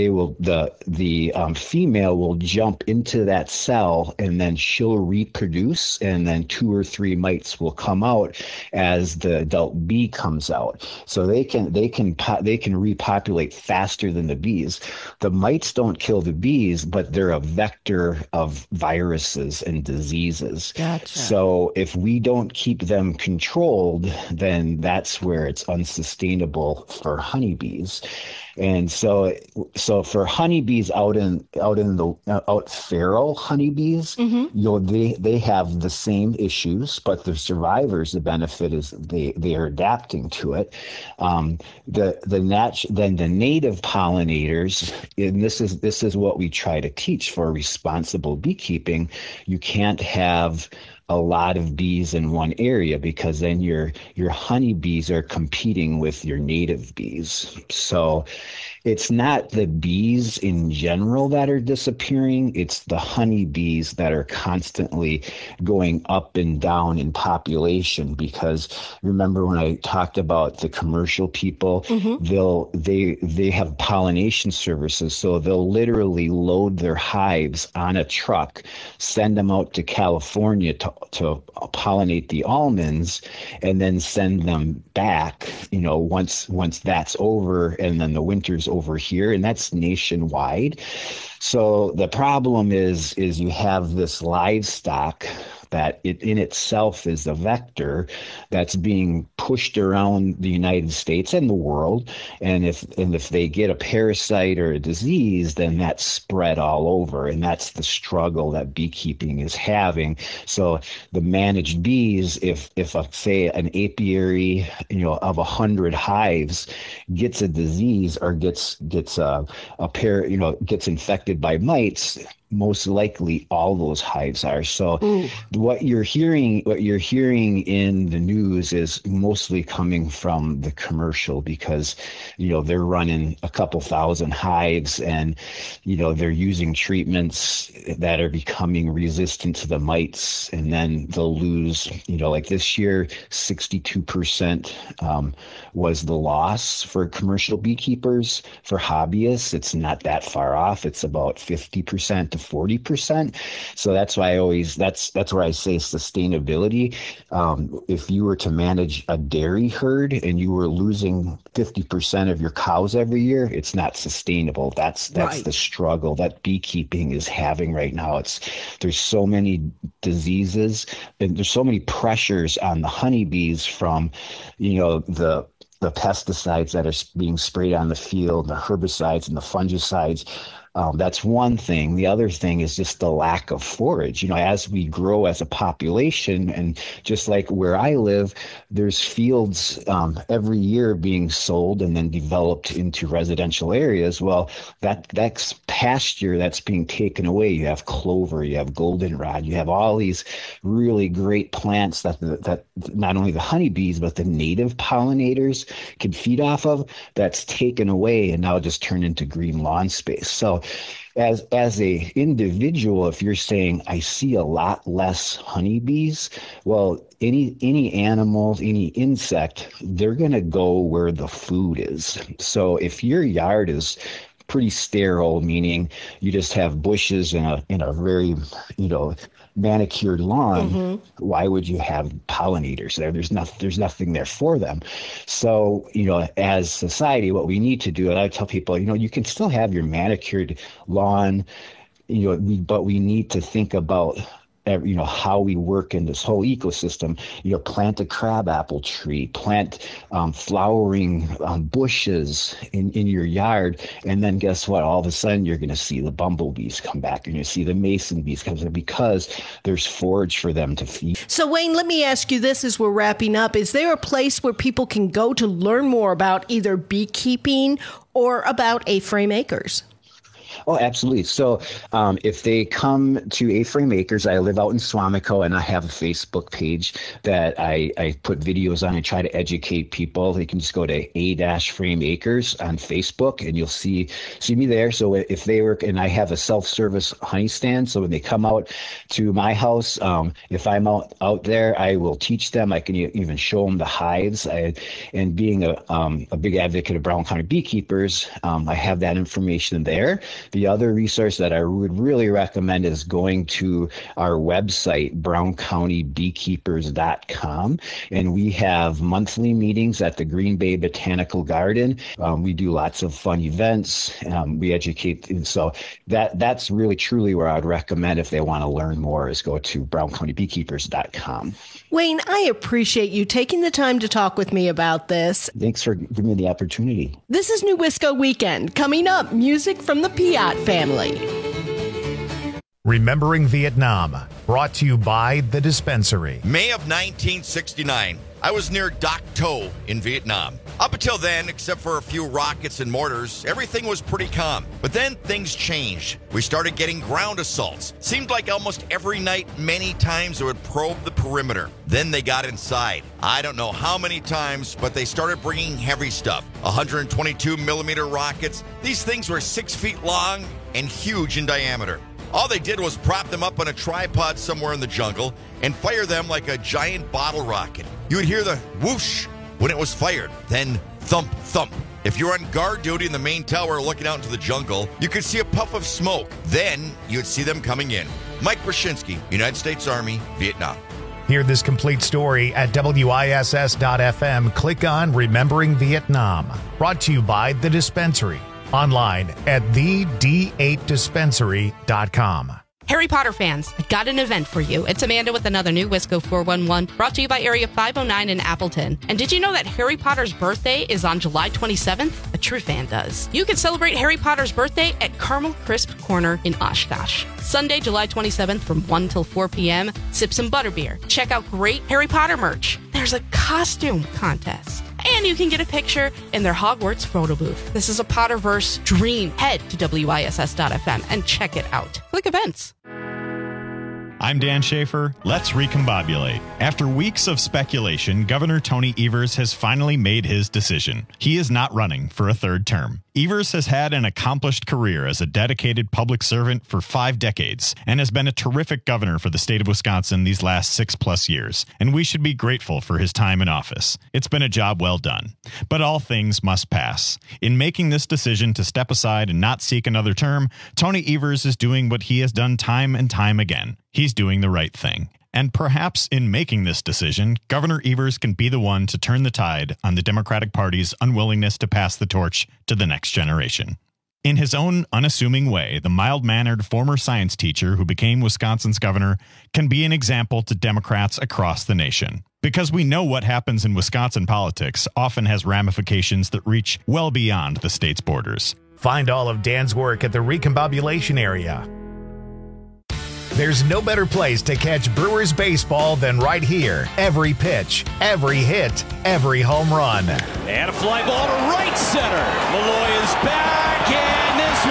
the female will jump into that cell, and then she'll reproduce, and then 2 or 3 mites will come out as the adult bee comes out. So they can repopulate faster than the bees. The mites don't kill the bees, but they're a vector of viruses and diseases. Gotcha. So if we don't keep them controlled, then that's where it's unsustainable for honeybees. And so for honeybees out feral honeybees, they have the same issues, but the survivors, the benefit is they are adapting to it. Then the native pollinators, and this is what we try to teach for responsible beekeeping. You can't have a lot of bees in one area, because then your honeybees are competing with your native bees. So it's not the bees in general that are disappearing. It's the honeybees that are constantly going up and down in population, because remember when I talked about the commercial people, they have pollination services. So they'll literally load their hives on a truck, send them out to California to pollinate the almonds, and then send them back, once that's over, and then the winter's over here, and that's nationwide. So the problem is you have this livestock that it in itself is a vector that's being pushed around the United States and the world. And if they get a parasite or a disease, then that's spread all over. And that's the struggle that beekeeping is having. So the managed bees, if say an apiary, of 100 hives gets a disease or gets infected by mites, most likely all those hives are. So what you're hearing in the news is mostly coming from the commercial, because they're running a couple thousand hives, and they're using treatments that are becoming resistant to the mites, and then they'll lose, like this year 62% was the loss for commercial beekeepers. For hobbyists, it's not that far off. It's about 50% to 40%. So that's why that's where I say sustainability. If you were to manage a dairy herd and you were losing 50% of your cows every year, it's not sustainable. That's right. The struggle that beekeeping is having right now. There's so many diseases and there's so many pressures on the honeybees from, the pesticides that are being sprayed on the field, the herbicides and the fungicides. That's one thing. The other thing is just the lack of forage. As we grow as a population, and just like where I live, there's fields every year being sold and then developed into residential areas. Well, that's pasture that's being taken away. You have clover, you have goldenrod, you have all these really great plants that not only the honeybees but the native pollinators can feed off of. That's taken away and now just turned into green lawn space. So as a individual, if you're saying I see a lot less honeybees, well, any animal, any insect, they're going to go where the food is. So if your yard is pretty sterile, meaning you just have bushes in a very manicured lawn, why would you have pollinators there? There's nothing there for them. So, as society, what we need to do, and I tell people, you can still have your manicured lawn, but we need to think about how we work in this whole ecosystem. Plant a crabapple tree, plant flowering bushes in your yard, and then guess what? All of a sudden, you're going to see the bumblebees come back, and you see the mason bees come back because there's forage for them to feed. So, Wayne, let me ask you this as we're wrapping up. Is there a place where people can go to learn more about either beekeeping or about A-Frame Acres? Oh, absolutely. So if they come to A-Frame Acres, I live out in Swamico, and I have a Facebook page that I put videos on and try to educate people. They can just go to A-Frame Acres on Facebook, and you'll see me there. So if they work, and I have a self-service honey stand, so when they come out to my house, if I'm out there, I will teach them. I can even show them the hives. And being a big advocate of Brown County beekeepers, I have that information there. The other resource that I would really recommend is going to our website, browncountybeekeepers.com. And we have monthly meetings at the Green Bay Botanical Garden. We do lots of fun events. We educate. And so that's really, truly where I would recommend if they want to learn more is go to browncountybeekeepers.com. Wayne, I appreciate you taking the time to talk with me about this. Thanks for giving me the opportunity. This is New Wisco Weekend. Coming up, music from the Piat family. Remembering Vietnam, brought to you by The Dispensary. May of 1969. I was near Dak To in Vietnam. Up until then, except for a few rockets and mortars, everything was pretty calm. But then things changed. We started getting ground assaults. Seemed like almost every night, many times they would probe the perimeter. Then they got inside. I don't know how many times, but they started bringing heavy stuff. 122 millimeter rockets. These things were 6 feet long and huge in diameter. All they did was prop them up on a tripod somewhere in the jungle and fire them like a giant bottle rocket. You would hear the whoosh when it was fired, then thump, thump. If you were on guard duty in the main tower looking out into the jungle, you could see a puff of smoke. Then you'd see them coming in. Mike Brzezinski, United States Army, Vietnam. Hear this complete story at WISS.FM. Click on Remembering Vietnam. Brought to you by The Dispensary. Online at the8dispensary.com. Harry Potter fans, I've got an event for you. It's Amanda with another new Wisco 411, brought to you by Area 509 in Appleton. And did you know that Harry Potter's birthday is on July 27th? A true fan does. You can celebrate Harry Potter's birthday at Caramel Crisp Corner in Oshkosh. Sunday, July 27th from 1 till 4 p.m., sip some butterbeer. Check out great Harry Potter merch. There's a costume contest. And you can get a picture in their Hogwarts photo booth. This is a Potterverse dream. Head to WISS.FM and check it out. Click events. I'm Dan Schaefer. Let's recombobulate. After weeks of speculation, Governor Tony Evers has finally made his decision. He is not running for a third term. Evers has had an accomplished career as a dedicated public servant for 5 decades and has been a terrific governor for the state of Wisconsin these last 6+ years, and we should be grateful for his time in office. It's been a job well done. But all things must pass. In making this decision to step aside and not seek another term, Tony Evers is doing what he has done time and time again. He's doing the right thing. And perhaps in making this decision, Governor Evers can be the one to turn the tide on the Democratic Party's unwillingness to pass the torch to the next generation. In his own unassuming way, the mild-mannered former science teacher who became Wisconsin's governor can be an example to Democrats across the nation. Because we know what happens in Wisconsin politics often has ramifications that reach well beyond the state's borders. Find all of Dan's work at the Recombobulation Area. There's no better place to catch Brewers baseball than right here. Every pitch, every hit, every home run. And a fly ball to right center. Malloy is back, and this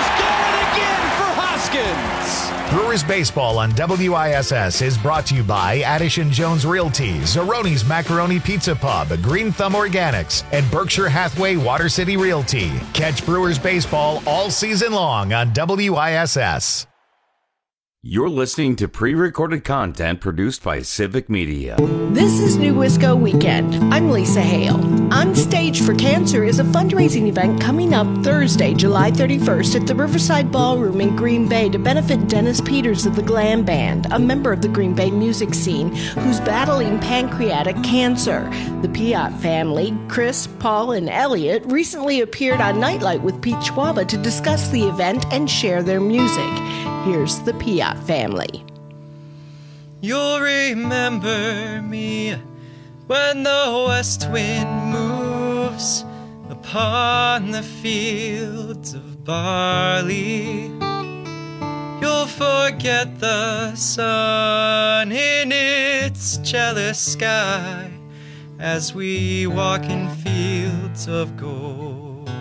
one is gone again for Hoskins. Brewers baseball on WISS is brought to you by Addison Jones Realty, Zeroni's Macaroni Pizza Pub, Green Thumb Organics, and Berkshire Hathaway Water City Realty. Catch Brewers baseball all season long on WISS. You're listening to pre-recorded content produced by Civic Media. This is New Wisco Weekend. I'm Lisa Hale. On Stage for Cancer is a fundraising event coming up Thursday, July 31st at the Riverside Ballroom in Green Bay to benefit Dennis Peters of the Glam Band, a member of the Green Bay music scene who's battling pancreatic cancer. The Piat family, Chris, Paul, and Elliot, recently appeared on Nightlight with Pete Schwaba to discuss the event and share their music. Here's the Piat family. You'll remember me when the west wind moves upon the fields of barley. You'll forget the sun in its jealous sky as we walk in fields of gold.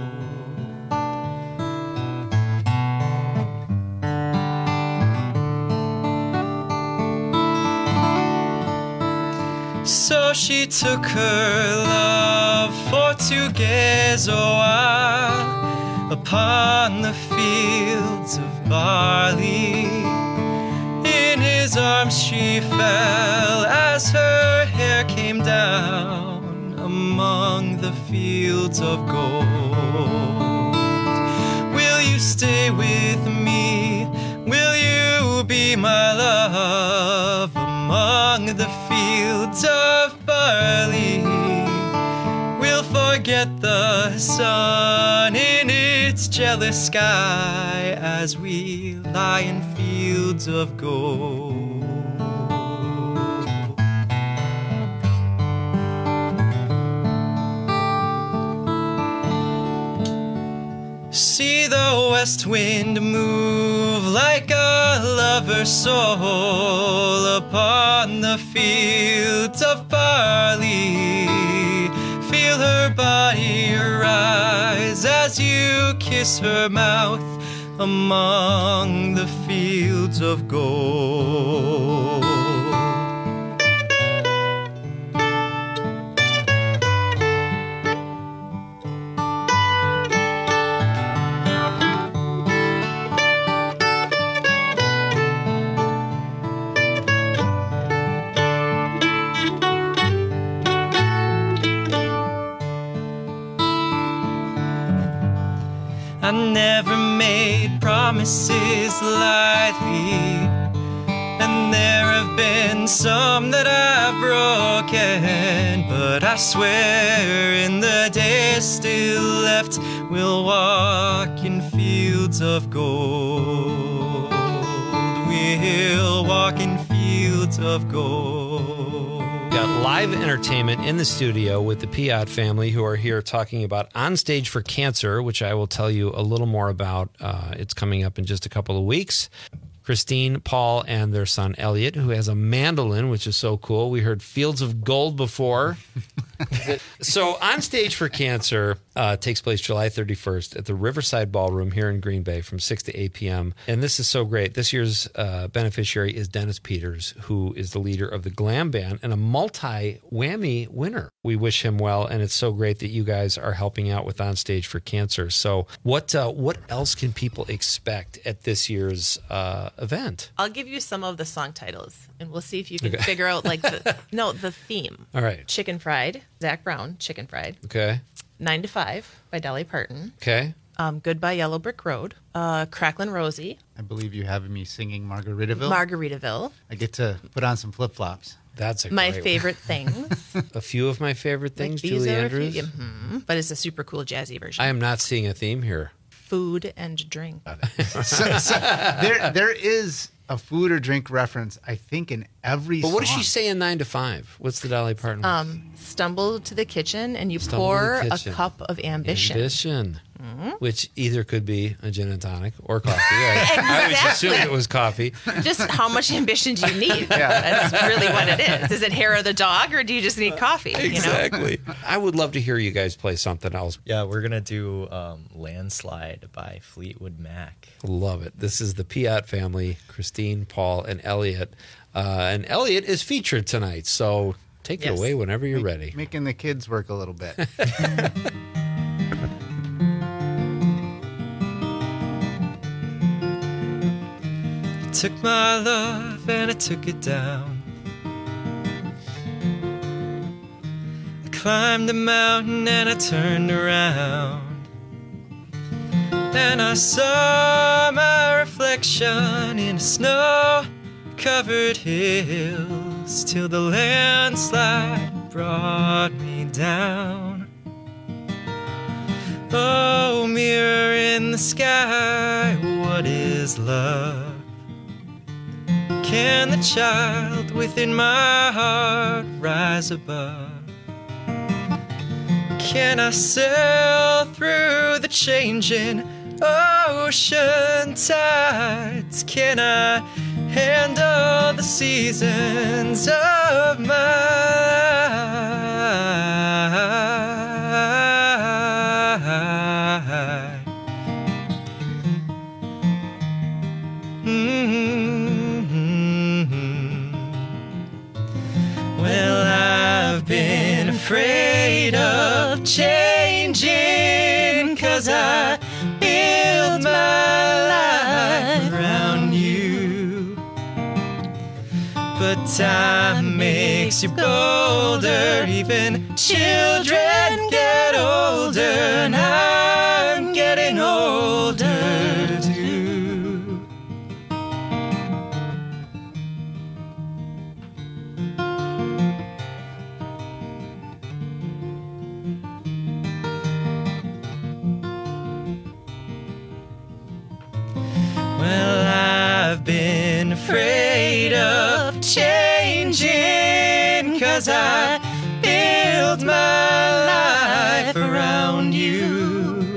So she took her love for to gaze a while upon the fields of barley. In his arms she fell as her hair came down among the fields of gold. Will you stay with me? Will you be my love among the fields of barley? We'll forget the sun in its jealous sky as we lie in fields of gold. See the west wind move like a lover's soul upon the fields of barley. Feel feel her body rise as you kiss her mouth among the fields of gold. I never made promises lightly, and there have been some that I've broken, but I swear in the days still left we'll walk in fields of gold. We'll walk in fields of gold. Got live entertainment in the studio with the Piat family, who are here talking about On Stage for Cancer, which I will tell you a little more about. It's coming up in just a couple of weeks. Christine, Paul, and their son Elliot, who has a mandolin, which is so cool. We heard Fields of Gold before. So On Stage for Cancer takes place July 31st at the Riverside Ballroom here in Green Bay from 6 to 8 p.m. And this is so great. This year's beneficiary is Dennis Peters, who is the leader of the Glam Band and a multi-whammy winner. We wish him well, and it's so great that you guys are helping out with On Stage for Cancer. So what else can people expect at this year's event? I'll give you some of the song titles, and we'll see if you can figure out the theme. All right. Chicken Fried, Zach Brown, Chicken Fried. Okay. 9 to 5 by Dolly Parton. Okay. Goodbye Yellow Brick Road. Cracklin' Rosie. I believe you have me singing Margaritaville. Margaritaville. I get to put on some flip-flops. That's my favorite things. A few of my favorite things, like Julie Andrews. But it's a super cool jazzy version. I am not seeing a theme here. Food and drink. so there is a food or drink reference, I think, in every song. But what does she say in 9 to 5? What's the Dolly Parton one? Stumble to the kitchen and you pour a cup of ambition. Which either could be a gin and tonic or coffee. I always assumed it was coffee. Just how much ambition do you need? That's really what it is. Is it hair of the dog, or do you just need coffee? Exactly. You know? I would love to hear you guys play something else. Yeah, we're going to do Landslide by Fleetwood Mac. Love it. This is the Piat family, Christine, Paul, and Elliot. And Elliot is featured tonight, so take it away whenever you're ready. Making the kids work a little bit. Took my love and I took it down. I climbed the mountain and I turned around, and I saw my reflection in the snow-covered hills, till the landslide brought me down. Oh, mirror in the sky, what is love? Can the child within my heart rise above? Can I sail through the changing ocean tides? Can I handle the seasons of my life? Well, I've been afraid of changing, 'cause I built my life around you. But time makes you bolder, even children get older, and I'm getting older too. Well, I've been afraid of changing, 'cause I built my life around you.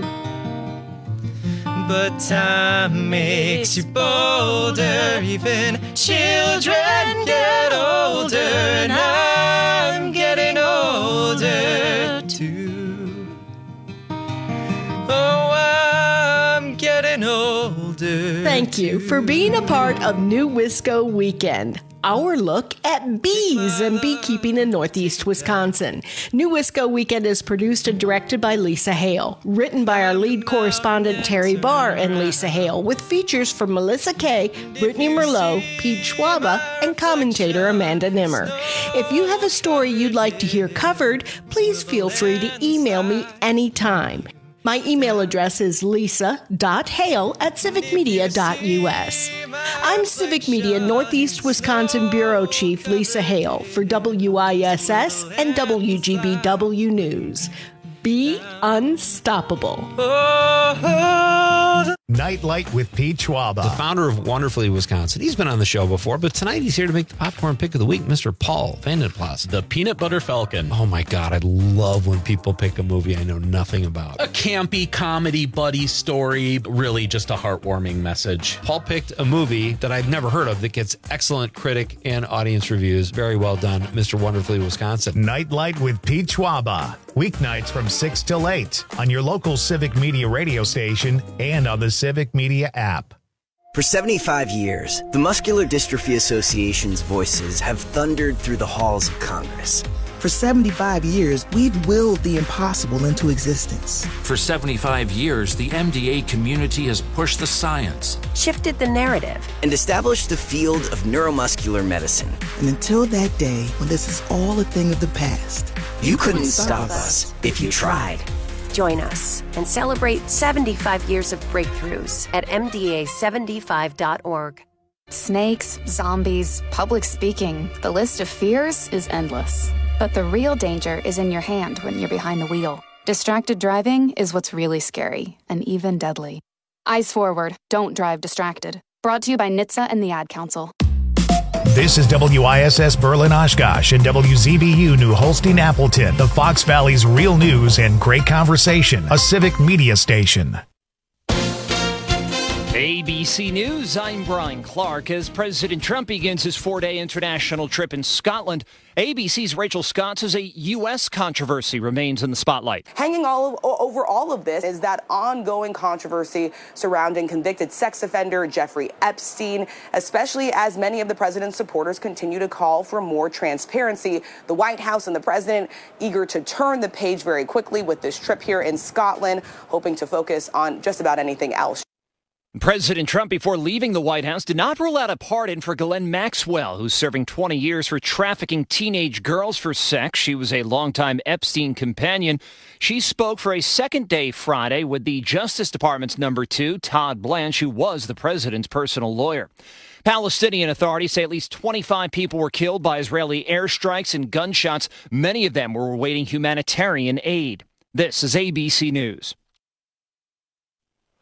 But time makes you bolder, even children get older, and I'm getting older too. Thank you for being a part of New Wisco Weekend, our look at bees and beekeeping in Northeast Wisconsin. New Wisco Weekend is produced and directed by Lisa Hale, written by our lead correspondent Terry Barr and Lisa Hale, with features from Melissa Kay, Brittany Merlot, Pete Schwaba, and commentator Amanda Nimmer. If you have a story you'd like to hear covered, please feel free to email me anytime. My email address is lisa.hale@civicmedia.us. I'm Civic Media Northeast Wisconsin Bureau Chief Lisa Hale for WISS and WGBW News. Be unstoppable. Nightlight with Pete Schwaba. The founder of Wonderfully Wisconsin. He's been on the show before, but tonight he's here to make the popcorn pick of the week, Mr. Paul Vandenplas. The Peanut Butter Falcon. Oh my God, I love when people pick a movie I know nothing about. A campy comedy buddy story, really just a heartwarming message. Paul picked a movie that I've never heard of that gets excellent critic and audience reviews. Very well done, Mr. Wonderfully Wisconsin. Nightlight with Pete Schwaba. Weeknights from 6 till 8 on your local Civic Media radio station and on the Civic Media app. For 75 years, the Muscular Dystrophy Association's voices have thundered through the halls of Congress. For 75 years, we've willed the impossible into existence. For 75 years, the MDA community has pushed the science, shifted the narrative, and established the field of neuromuscular medicine. And until that day, when this is all a thing of the past, you couldn't stop us if you tried. Join us and celebrate 75 years of breakthroughs at MDA75.org. Snakes, zombies, public speaking, the list of fears is endless. But the real danger is in your hand when you're behind the wheel. Distracted driving is what's really scary and even deadly. Eyes forward, don't drive distracted. Brought to you by NHTSA and the Ad Council. This is WISS Berlin Oshkosh and WZBU New Holstein Appleton, the Fox Valley's real news and great conversation, a civic media station. ABC News, I'm Brian Clark. As President Trump begins his 4-day international trip in Scotland, ABC's Rachel Scott says a U.S. controversy remains in the spotlight. Hanging over all of this is that ongoing controversy surrounding convicted sex offender Jeffrey Epstein, especially as many of the president's supporters continue to call for more transparency. The White House and the president eager to turn the page very quickly with this trip here in Scotland, hoping to focus on just about anything else. President Trump, before leaving the White House, did not rule out a pardon for Ghislaine Maxwell, who's serving 20 years for trafficking teenage girls for sex. She was a longtime Epstein companion. She spoke for a second day Friday with the Justice Department's number 2, Todd Blanche, who was the president's personal lawyer. Palestinian authorities say at least 25 people were killed by Israeli airstrikes and gunshots. Many of them were awaiting humanitarian aid. This is ABC News.